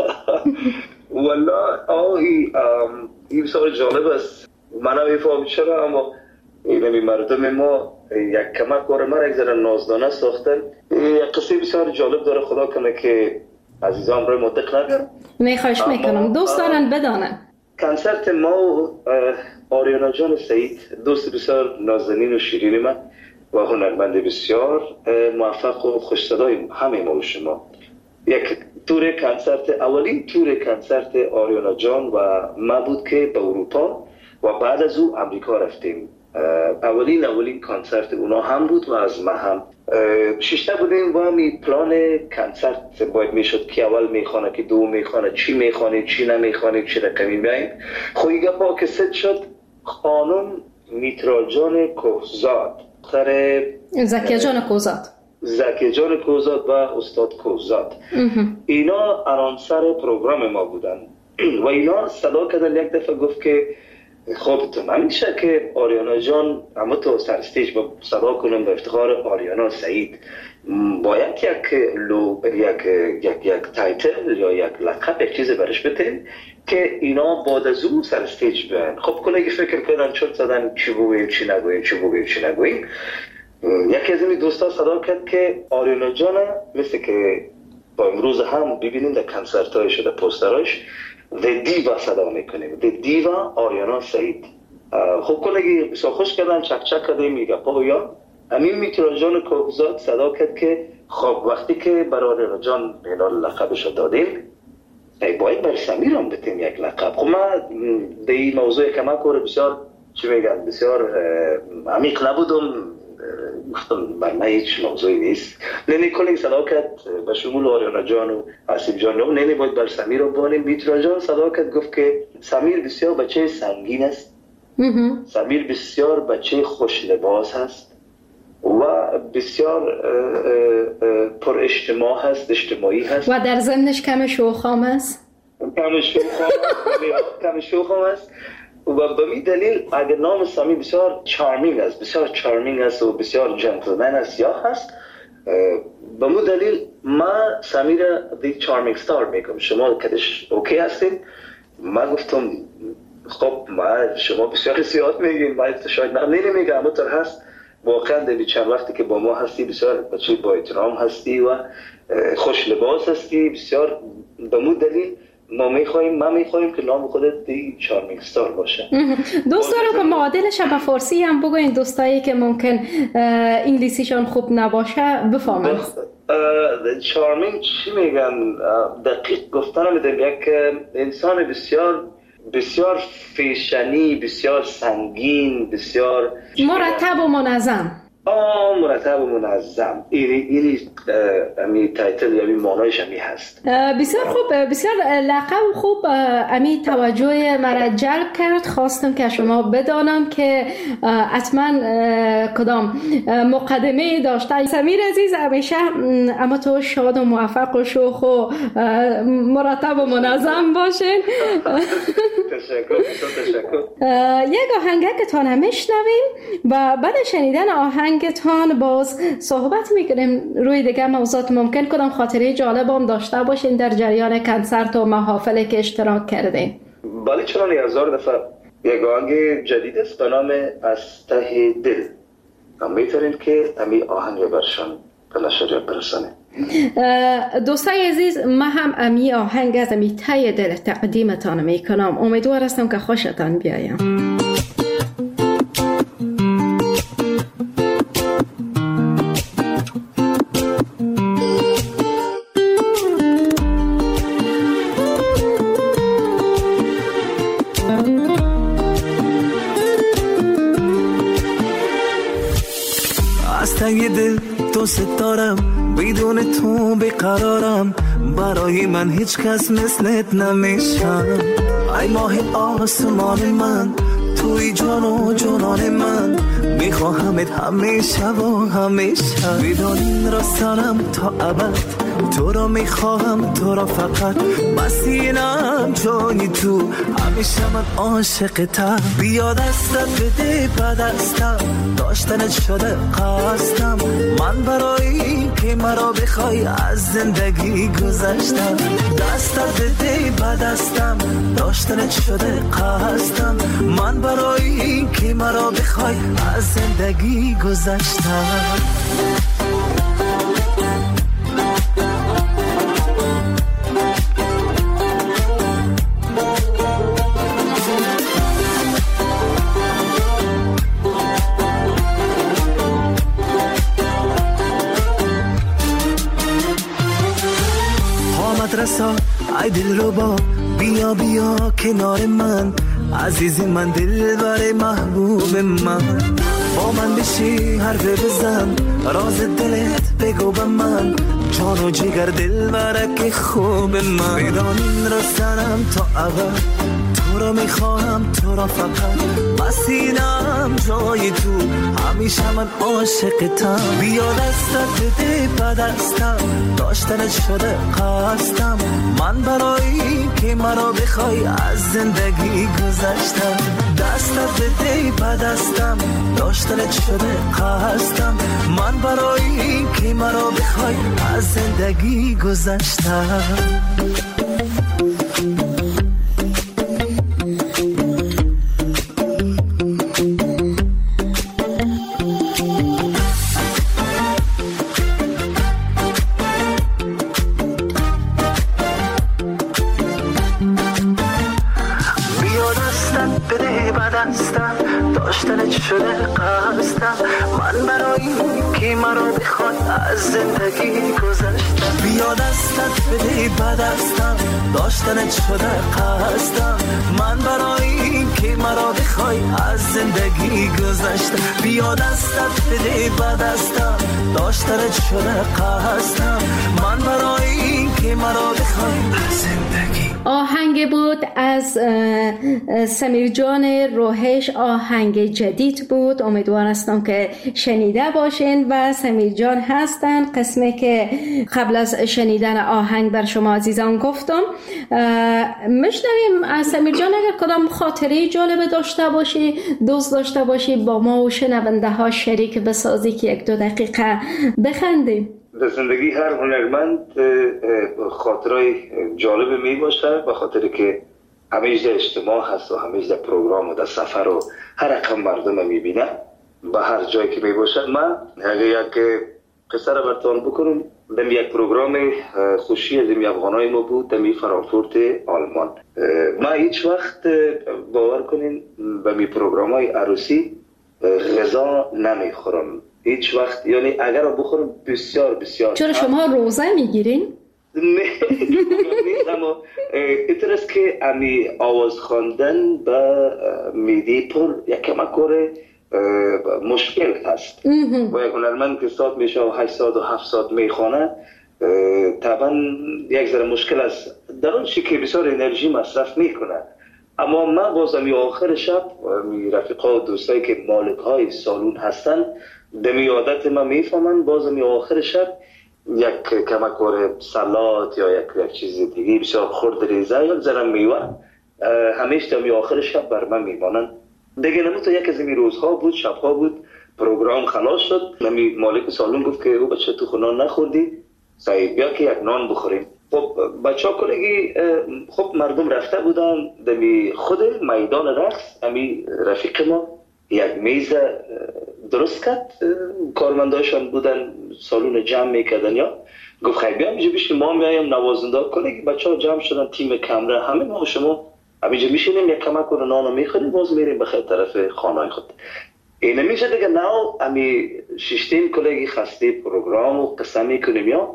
والله آهی این بسیار جالب است، من هم میفهم چرا، اما این مردم ما یک کمک باره من یک ذره نازدانه ساختن. یک قصه بسیار جالب داره، خدا کنه که عزیزان برای مدق نگرم. میخواهش میکنم، دوست دارن بدانن. کنسرت ما و آریانا جان سعید دوست بسیار نازنین و شیرین من و هنرمند بسیار موفق و خوش‌صدای همه ما و شما، یک تور کنسرت، اولین تور کنسرت آریانا جان و ما بود که به اروپا و بعد از او امریکا رفتیم. اولین اولین کنسرت اونا هم بود و از ما هم ششته بودیم و همی پلان کنسرت باید میشد که اول میخوانه که دو میخوانه، چی میخوانه چی نمیخوانه چی رقمی بیاییم. خویی گپا که ست شد خانم میترا جان کوزاد سر زکیه جان کوزاد زکیه جان کوزاد و استاد کوزاد اینا انانسر پروگرام ما بودن و اینا صدا کردن. یک دفعه گفت که خب تو همیشه که آریانا جان اما تو سر استیج با صدا کنم به افتخار آریانا سعید باید یک لو یک یک یک تایتل یا یک لقب یک چیز برش بتیم که اینا بعد از اون سر استیج بیان. خب کلی فکر کردن چرت زدن چی بگویم چی نگویم چی بگویم چی نگویم. یکی از این دوستا صدا کرد که آریانا جان مثل که با امروز هم ببینیم در کنسرت های شده پوستراش The Diva صدا میکنیم، The Diva آریانا سعید. خب کلگی بسیار خوش کردن، چک چک کرده میگه پا یا امین میترا جان کوزاد صدا کرد که خب وقتی که برای آریانا جان اینا لقبش رو دادیم باید بر سمیر هم بتیم یک لقب. خب من در این موضوع کمک کاره بسیار چی میگن بسیار عمیق نبودم، گفتم بر من هیچ موضوعی نیست. نینی کلی صدا کرد به شمول آریانا جان و آسیب جان و نینی باید بر سمیر رو بانیم. میترا جان صدا کرد گفت که سمیر بسیار بچه سنگین است، سمیر بسیار بچه خوش لباس هست و بسیار پر اجتماع هست، اجتماعی هست و در ضمنش کم شوخام است. کم شوخام کم شوخام است و به می دلیل اگر نام سامی بسیار چارمینگ است، بسیار چارمینگ است و بسیار جنتلمن است یا هست، به مو دلیل ما سامی را دی چارمینگ ستار میگم. شما کدش اوکی هستین؟ ما گفتم خب ما شما بسیار زیاد میگین، ما شاید نه نمیگم، اما تر هست واقعا در چند وقتی که با ما هستی بسیار بچه با احترام هستی و خوش لباس هستی، بسیار به مو دلیل ما میخواییم ما میخواییم که نام خودت دی چارمینگ ستار باشه. دوست دارم که معادلش به فارسی هم بگوین، دوستایی که ممکن انگلیسیشان خوب نباشه بفهمن. چارمینگ چی میگن؟ دقیق گفتن میدم یک انسان بسیار بسیار فیشنی، بسیار سنگین، بسیار مرتب و منظم. آه مرتب و منظم. اینی اینی امی تایتل یا امی مانایش امی هست. بسیار خوب، بسیار لقب خوب امی توجه مرا جلب کرد. خواستم که شما بدانم که حتما کدام مقدمه داشته. سمیر عزیز همیشه اما تو شاد و موفق و شوخ و مرتب و منظم باشین. تشکر تشکر. یک آهنگکتان میشنویم و بعد شنیدن آهنگتان باز صحبت میکنیم روی دیگه موضوعات. ممکن کدام خاطره جالب هم داشته باشین در جریان کنسرت و محافلی که اشتراک کردین؟ بله چرا نه، هزار دفعه. یک آهنگ جدید است به نام از ته دل. امیدواریم که امی آهنگ برشان به نشریات برسانه. دوستای عزیز، ما هم امی آهنگ از امی ته دل تقدیمتان میکنم. امیدوار هستم که خوشتان بیایم. از ته دل دوست دارم، بدون تو بیقرارم، برای من هیچ کس مثلت نمیشم. ای ماه آسمان من، توی جان و جانان من، میخواهمت همیشه و همیشه. بدانین راستانم تا ابد، تو را میخواهم، تو را فقط، بسینم جای تو، همیشه من عاشقتم. بیا دستت بده به دستم، داشتنت شده قصدم، من برای که مرا بخوای از زندگی گذشتم. دستت بده به دستم، داشتنت شده قصدم، من برای که مرا بخوای از زندگی گذشتم. رسا ای دل رو با، بیا بیا کنار من، عزیز من، دل بر محبوب من. با من بشی حرف بزن، راز دلت بگو به من، جان و جگر دل برک خوب من. بدانین راستنم تا ابد، تو را میخواهم، تو را فقط، بسینم جای تو، همیشه من عاشقتم. بیا دستت بده به دستم، داشتنت شده قصدم، من برای که مرا بخوای از زندگی گذشتم. دستت بده به دستم، داشتنت شده قصدم، من برای که مرا بخوای از زندگی گذشتم. داشتنت شده قصدم، من برای که مرا بخوای از زندگی گذشتم. بیا دستت بده به دستم، داشتنت شده قصدم، من برای که مرا بخوای از زندگی گذشتم. بیا دستت بده به دستم، داشتنت شده قصدم من برای این که مرا بخوای زندگی. آهنگ بود از سمیر جان روحش، آهنگ جدید بود. امیدوار هستم که شنیده باشین و سمیر جان هستن قسمی که قبل از شنیدن آهنگ بر شما عزیزان گفتم. میشنویم از سمیر جان اگر کدام خاطره جالب داشته باشی، دوست داشته باشی با ما و شنونده ها شریک بسازی که یک دو دقیقه بخندیم. در زندگی هر هنرمند خاطرهای جالب می باشه، به خاطر که همیشه در اجتماع هست و همیشه در پروگرام و در سفر و هر رقم مردم می بینه به هر جایی که می باشه. من اگر یک قصه را براتون بکنم، در یک پروگرام خوشی از این افغانای ما بود در فرانکفورت آلمان. ما هیچ وقت باور کنین به می پروگرام های عروسی غذا نمی خورم هیچ وقت، یعنی اگر رو بخورم بسیار بسیار. چرا شما روزه میگیرین؟ نه اما اینطور است که امی آواز خواندن به میدی پر یک کمکور مشکل هست و یک هنرمند که ساعت میشه و هشت ساعت و هفت ساعت میخوانه طبعا یک ذره مشکل است در اون چی که بسیار انرژی مصرف میکنه. اما من بازم آخر شب رفیقا و دوستایی که مالک های سالون هستن دمی عادت ما میفهمن، بازم آخر شب یک کمکور سلات یا یک, یک چیز دیگه بسیار خرد ریزه یا زرم میوه همیشه دمی آخر شب بر من میمانن. دیگه نمو تا یک از این روزها بود، شبها بود، پروگرام خلاص شد، نمی مالک سالون گفت که او بچه تو خونان نخوردی سعید بیا که یک نان بخوریم. خب بچه ها کلگی خب مردم رفته بودن دمی خود میدان رقص. امی رفیق ما یک میز درست کرد، کارمنداشان بودن سالون جمع میکردن یا گفت خیلی بیام اینجا بشین ما میایم نوازنده کلگی. بچه ها جمع شدن تیم کمره همه ما و شما اینجا میشینیم یک کمک کنه نانو میخوریم باز میریم بخیر طرف خانه خود. اینه میشه دیگه ناو امی ششتیم کلگی خسته پروگرام و قصه میکنیم یا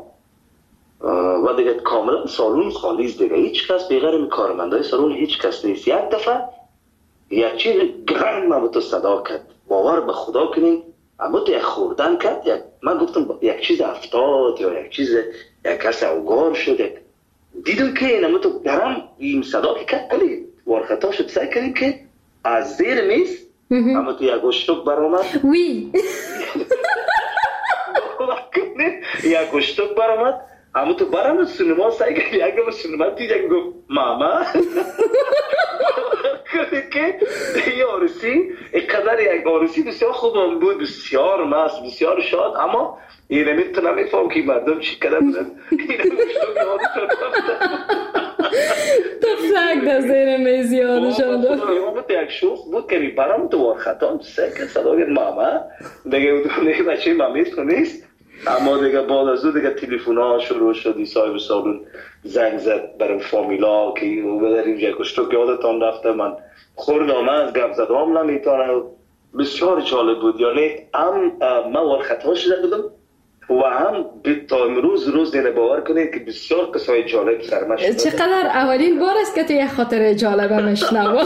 و دیگه کاملا سالون خالیز دیگه هیچ کس بغیر می کارمندای سالون هیچ کس نیست. یک دفعه یک چیز گرنگ من تو صدا کرد، باور به خدا کنین اما تو یک خوردن کرد یک من گفتم یک چیز افتاد یا یک چیز یک کس اوگار شد یک دیدم که این اما تو گرم این صدا که کرد کلی وارخطا شد سعی کردیم که از زیر میز اما تو یک گشتک برآمد وی یک گشتک برآمد اما تو برام سینما سعی کرد یک بار سینما دید یک گفت ماما کرده که یه آرسی اینقدر یک آرسی بسیار خوب بود، بسیار مست بسیار شاد. اما اینه میتونم میفهم که مردم چی کده بودن اینه مشتوک یادشان تفلک در زیر میز یادشان داد. بود یک شوخ بود که برام تو وارخطا سکر صدا گرد ماما دیگه اونه بچه مامیست نیست. اما دیگه بعد از اون دیگه تلفن ها شروع شدی صاحب سالون زنگ زد برای فامیلا که او بدر اینجا کشتو که یادتان رفته من خوردم از گپ زدم نمیتونه. بسیار جالب بود، یعنی هم من وارخطا شده بودم و هم تا امروز روز دیگه باور کنید که بسیار قصای جالب سرمش شده. چقدر اولین بار است که تو یک خاطره جالبه مشنوه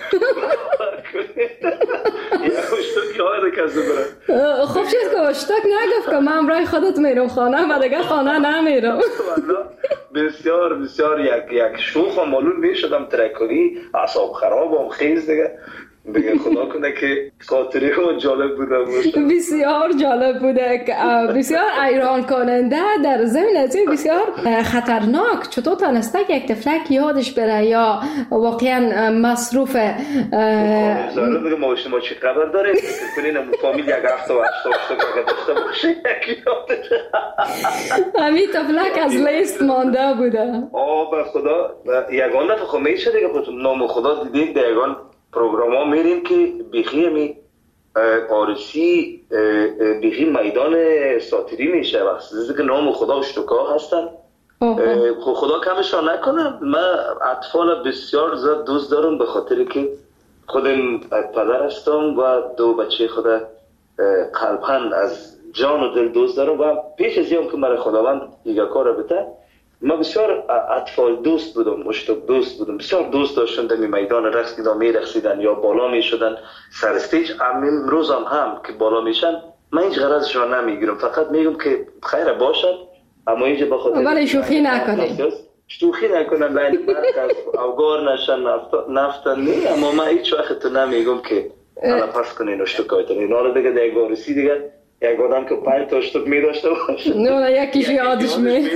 خوب شد که اشتاک نگفت که من برای خودت میرم خانه و دیگه خانه نمیرم. بسیار بسیار یک یک شوخ و معلوم میشدم ترکانی اعصاب خرابم خیز دیگه دیگه خدا کنه که خاطره ها جالب بوده باشه. بسیار جالب بوده، بسیار ایران کننده، در ضمن از این بسیار خطرناک. چطور تانسته که یک تفلک یادش بره یا واقعا مصروف زاره دیگه ما شما چی خبر داریم کنین فامیل یک هفته و هشتا هشتا داشته باشه یکی یادش همین تفلک از لیست مانده بوده. آه به خدا یگان دفعه خب میشه دیگه نام خدا دیدید در یگان پروگرام ها میریم که بیخی همی پارسی بیخی میدان ساتری میشه وقتی که نام خدا اشتکا هستن. خدا کمشان نکنم. من اطفال بسیار زیاد دوست دارم به خاطر که خودم پدر هستم و دو بچه خود قلبن از جان و دل دوست دارم و پیش از این که مرا خداوند دیگه کار بده ما بسیار اطفال دوست بودم، مشتاق دوست بودم، بسیار دوست داشتم در میدان رقص که می رقصیدن یا بالا می شدن سر استیج. امروز هم هم که بالا میشن من هیچ غرضشون نمیگیرم، فقط میگم که خیر باشد، اما اینجا بخاطر ولی شوخی نکنید، شوخی نکنن لانی مرکز اوگار نشن نفتن نی. اما من هیچ وقت تو نمیگم که حالا پس کنین اشتکایتن اینا رو دیگه دیگه گارسی دیگه یک آدم که پنج تا اشتک می داشته باشه نه یکیش یادش می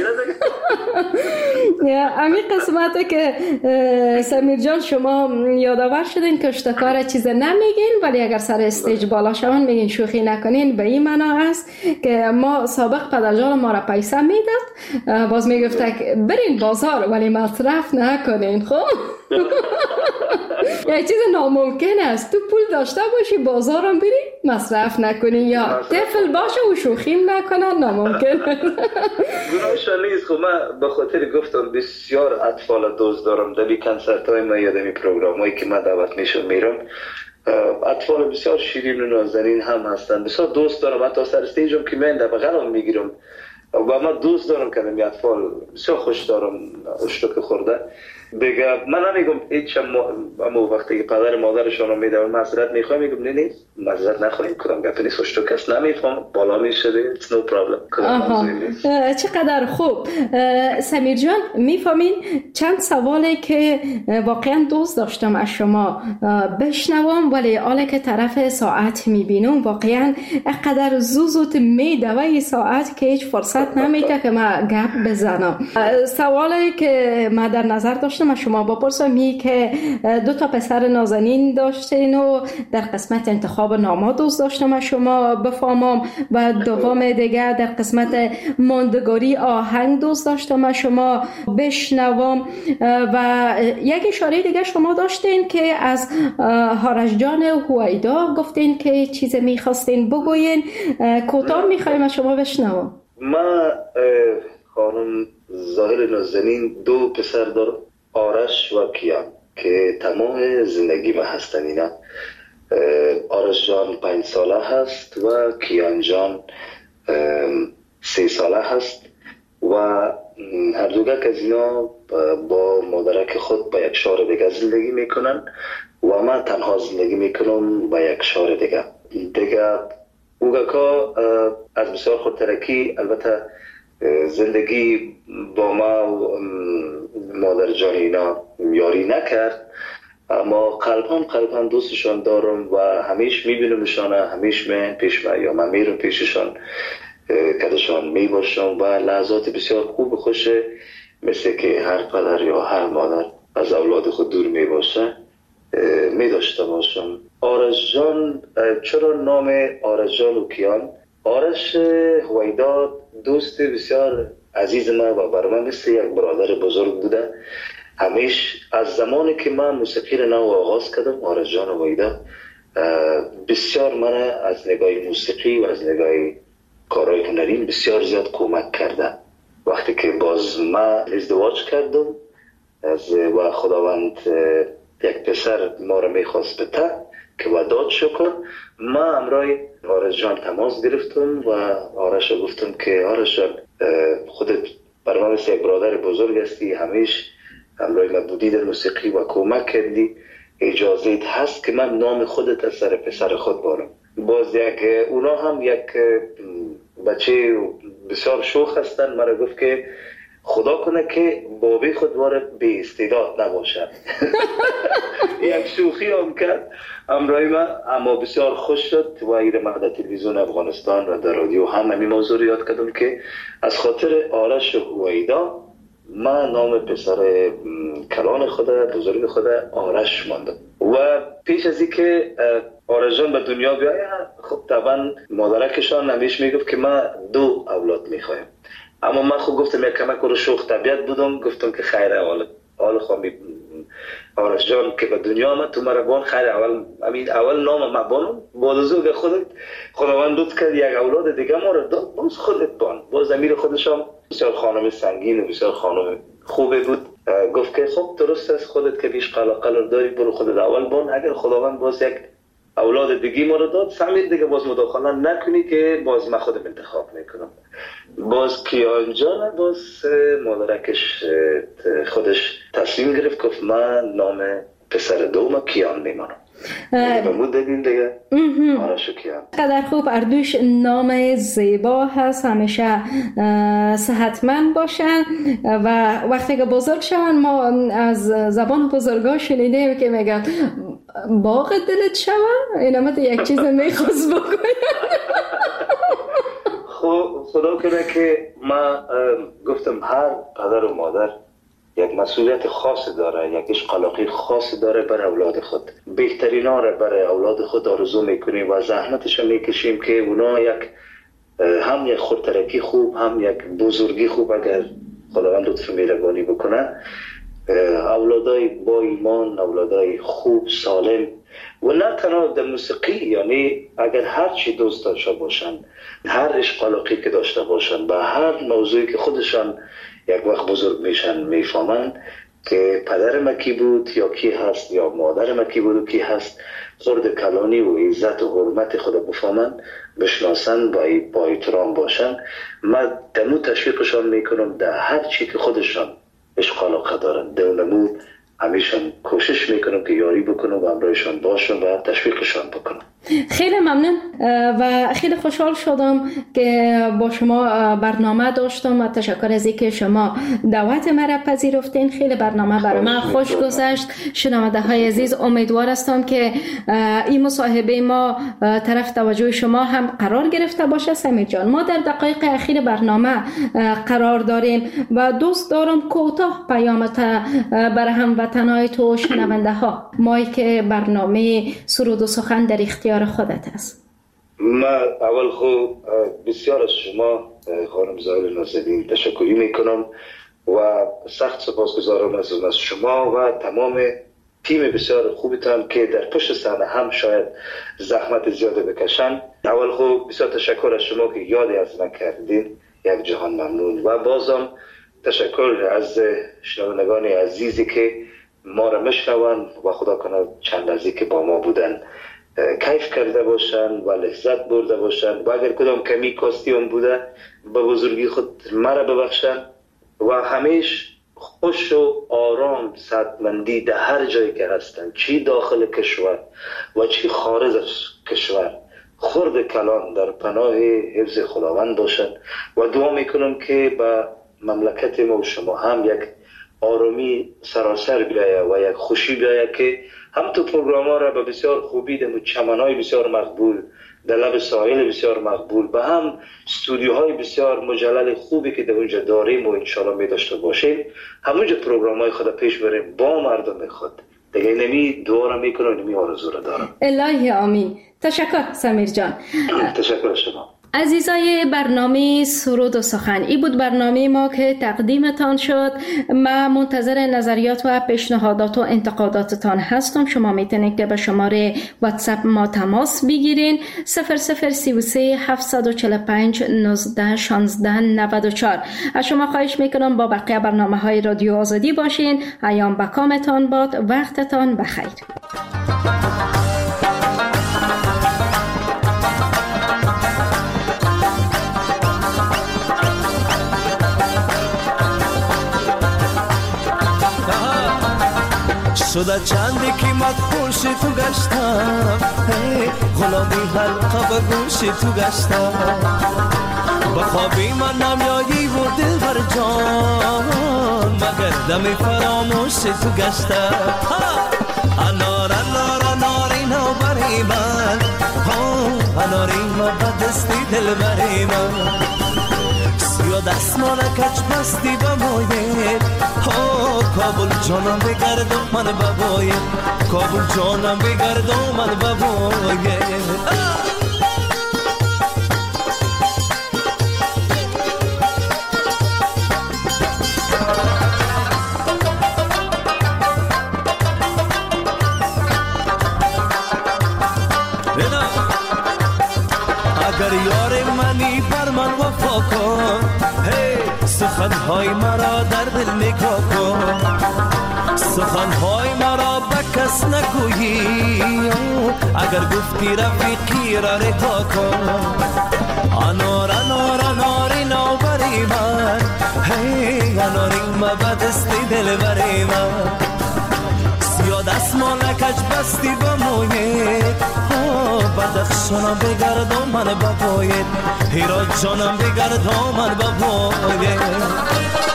همین قسمته که سمیر جان شما یادآور شدین که اشتکار چیز نمیگین ولی اگر سر استیج بالا شون میگین شوخی نکنین، به این معنا است که ما سابق پدرجان ما را پیسه میداد، باز میگفته که برین بازار ولی مصرف نکنین. خب یک چیز ناممکن است تو پول داشته باشی بازارم بری مصرف نکنی یا طفل باشه و شوخی نکنن، ناممکن. گناهشان نیست. خب من به خاطر گفتم بسیار اطفال دوست دارم، در این کنسرت های ما یا در این پروگرام هایی که من دعوت میشم میرم، اطفال بسیار شیرین و نازنین هم هستن، بسیار دوست دارم. حتی سر استیجم که من در بغلم میگیرم و من دوست دارم که این اطفال بسیار خوش دارم اشتک خورده دیگه. من نمیگم هیچ، اما وقتی که پدر مادرشون رو میده و معذرت میخواه میگم نه نیست معذرت نخواهیم، کدام گفت نیست اشتک است نمیفهم بالا میشه it's no problem. چقدر خوب. سمیر جان میفهمین چند سوالی که واقعا دوست داشتم از شما بشنوم ولی حالا که طرف ساعت میبینم واقعا اقدر زوزوت میدوه ساعت که هیچ فرصت نمیده که من گپ بزنم. سوالی که من در نظر داشتم از شما بپرسم می که دو تا پسر نازنین داشتین و در قسمت انتخاب نام‌ها دوست داشتم از شما بفهمم و دوم دیگه در قسمت ماندگاری آهنگ دوست داشتم از شما بشنوم و یک اشاره دیگه شما داشتین که از آرش جان هویدا گفتین که چیز میخواستین بگوین، کوتاه میخوایم از شما بشنوم. من خانم ظاهر نازنین دو پسر دارم، آرش و کیان که تمام زندگی ما هستن. اینا آرش جان پنج ساله هست و کیان جان سه ساله هست و هر دوگه از اینا با مادرک خود با یک شهر دیگه زندگی میکنن و من تنها زندگی میکنم با یک شهر دیگه دیگه. اوگاکا از بسیار خود ترکی البته زندگی با ما و مادر جان اینا یاری نکرد، اما قلبم قلبم دوستشان دارم و همیش میبینمشان، همیش من پیش من یا من میرم پیششان کدشان میباشم و لحظات بسیار خوب خوشه مثل که هر پدر یا هر مادر از اولاد خود دور میباشه میداشته باشم. آرش جان، چرا نام آرش جان و کیان؟ آرش هویدا دوست بسیار عزیز ما و بر من مثل یک برادر بزرگ بوده. همیش از زمانی که من موسیقی رو نو آغاز کردم آرش جان هویدا بسیار من از نگاه موسیقی و از نگاه کارهای هنریم بسیار زیاد کمک کرده. وقتی که باز من ازدواج کردم از و خداوند یک پسر ما رو میخواست بته که وداد شکر، ما امرای آرش جان تماس گرفتم و آرش گفتم که آرش جان خودت برای من مثل یک برادر بزرگ هستی، همیش امرای من بودی در موسیقی و کمک کردی، اجازهت هست که من نام خودت از سر پسر خود بارم. باز یک اونا هم یک بچه بسیار شوخ هستن، مرا گفت که خدا کنه که بابی خود وارد به استعداد نباشد. یک شوخی هم کرد امرای من، اما بسیار خوش شد و ایر من در تلویزیون افغانستان و در رادیو هم همین موضوع یاد کردم که از خاطر آرش هویدا من نام پسر کلان خود بزرگ خود آرش ماندم. و پیش از این که آرش جان به دنیا بیاید خب طبعا مادرکشان همیش میگفت که من دو اولاد میخوایم، اما من خب گفتم یک کمک رو شوخ طبیعت بودم، گفتم که خیر اول اول خواهم آرش جان که به دنیا آمد تو مرا بان خیر اول امید اول نام ما بانم بعد از او خودت خداوند لطف کرد یک اولاد دیگه ما رو داد باز خودت بان. باز امیر خودش هم بسیار خانم سنگین و بسیار خانم خوبه بود، گفت که خب درست است خودت که بیش قلقل داری برو خودت اول بان، اگر خداوند باز یک اولاد دیگه ما رو داد سمیر دیگه باز مداخله نکنی که باز من خودم انتخاب میکنم. باز کیان جان باز مادرکش خودش تصمیم گرفت گفت من نام پسر دوم کیان میمانم. به مود دادین دیگه آره شکرم. قدر خوب. اردوش نام زیبا هست، همیشه صحتمند باشن و وقتی که بزرگ شون ما از زبان بزرگا شنیدیم که میگن باغ دلت شون، اینم تو یک چیز میخواست بکنم. خب خدا کنه که ما گفتم هر پدر و مادر یک مسئولیت خاص داره، یک عشق علاقه خاص داره بر اولاد خود. بهترین ها را برای اولاد خود آرزو میکنیم و زحمتش میکشیم که اونا یک هم یک خودترکی خوب، هم یک بزرگی خوب اگر خداوند لطف مهربانی بکنه، اولادای با ایمان، اولادای خوب سالم و نه تنها در موسیقی، یعنی اگر هر چی دوست داشته باشن، هر عشق علاقه که داشته باشن به هر موضوعی که خودشان یک وقت بزرگ میشن میفهمن که پدر ما کی بود یا کی هست یا مادر ما کی بود و کی هست، خرد کلانی و عزت و حرمت خود بفهمن، بشناسن، با با احترام باشن. من دمو تشویقشان میکنم در هر چی که خودشان عشق علاقه دارن، دونمو همیشه کوشش میکنم که یاری بکنم و همراهشان باشم و تشویقشان بکنم. خیلی ممنون و خیلی خوشحال شدم که با شما برنامه داشتم و تشکر از اینکه شما دعوت مرا پذیرفتین. خیلی برنامه برای من خوش گذشت. شنونده های عزیز، امیدوار هستم که این مصاحبه ما طرف توجه شما هم قرار گرفته باشه. سمیر جان، ما در دقایق اخیر برنامه قرار داریم و دوست دارم کوتاه پیامت برای هموطنهای تو شنونده ها. مایک برنامه سرود و سخن در اختیار خودت است. ما اول خوب بسیار از شما خانم زاهل نازنین تشکری میکنم و سخت سپاسگزارم از از شما و تمام تیم بسیار خوبتان که در پشت صحنه هم شاید زحمت زیاده بکشن. اول خوب بسیار تشکر از شما که یادی از من کردین، یک جهان ممنون. و بازم تشکر از شنوندگان عزیزی که ما را میشنون و خدا کنه چند لحظه که با ما بودن کیف کرده باشن و لذت برده باشن و اگر کدام کمی کاستی اون بوده به بزرگی خود مرا ببخشن و همیش خوش و آرام صحتمندی در هر جایی که هستن، چی داخل کشور و چی خارج از کشور، خرد کلان در پناه حفظ خداوند باشن و دعا میکنم که به مملکت ما و شما هم یک آرامی سراسر بیایه و یک خوشی بیایه که هم تو پروگرام ها را به بسیار خوبی در چمن های بسیار مقبول، در لب ساحل بسیار مقبول، به هم استودیوهای بسیار مجلل خوبی که در اونجا داریم و انشاءالله می داشته باشیم، همونجا پروگرام های خود پیش بریم با مردم خود. دیگه نمی دعا را میکنم، نمی آرزو را دارم. الهی آمین. تشکر سمیر جان. تشکر از شما. عزیزای برنامه سرود و سخن، این بود برنامه ما که تقدیمتان شد. من منتظر نظریات و پیشنهادات و انتقاداتتان هستم. شما میتونید که به شماره واتساپ ما تماس بگیرین صفر صفر سی و سه هفتصد و چهل و پنج نوزده شانزده نود و چهار. از شما خواهش میکنم با بقیه برنامه های رادیو آزادی باشین. ایام بکامتان باد، وقتتان بخیر. شده چندی که مدهوش تو گشتم، غلامی حلقه به گوش تو گشتم، به خوابی من نمیایی و دل بر جان، مگر دم فراموش تو گشتم. انار انار اناری نو بری من، اناری ما بدستی دل بری من، سیا دستمان کچ بستی به مایه، کابل جانم بگردم من ببایه، کابل جانم بگردم من ببایه. اگر یار منی بر من وفا کن، سخنهای مرا در دل نگاه کن، سخنهای مرا به کس نگویی، اگر گفتی رفیقی را رها کن. انار انار اناری نو بری من، هی اناری ما بدستی دل بری من، سیا دستمان کج بستی به بپاید بدخشانم بگردم من بپاید هرات جانم بگردم من بپاید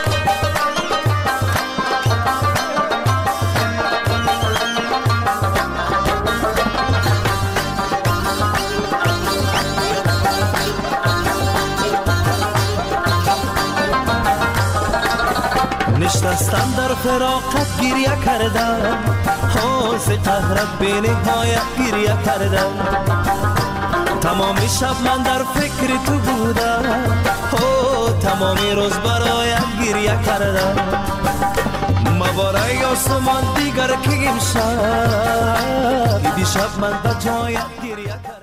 نشستم در فراقت گریه کردم حوض قهرت به نهایت گریه کردم تمام شب من در فکر تو بودم تمام روز برایت گریه کردم مبارای آسمان دیگر که امشب دیشب من به جایت گریه کردم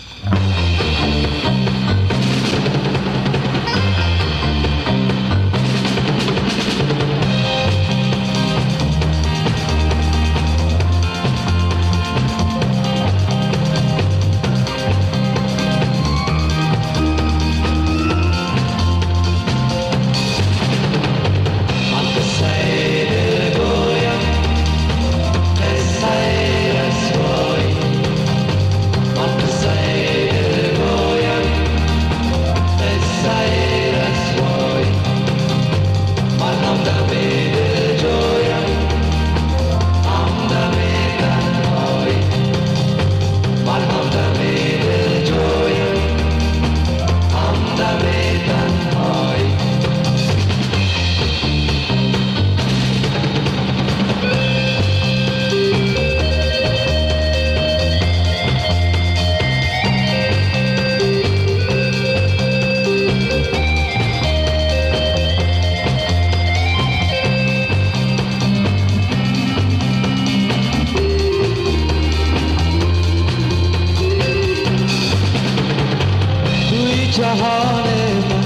جهان من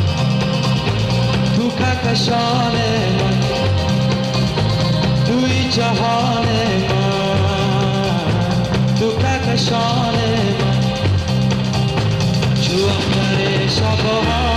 تو کهکشان من توی جهان من تو کهکشان من چو اختر شبها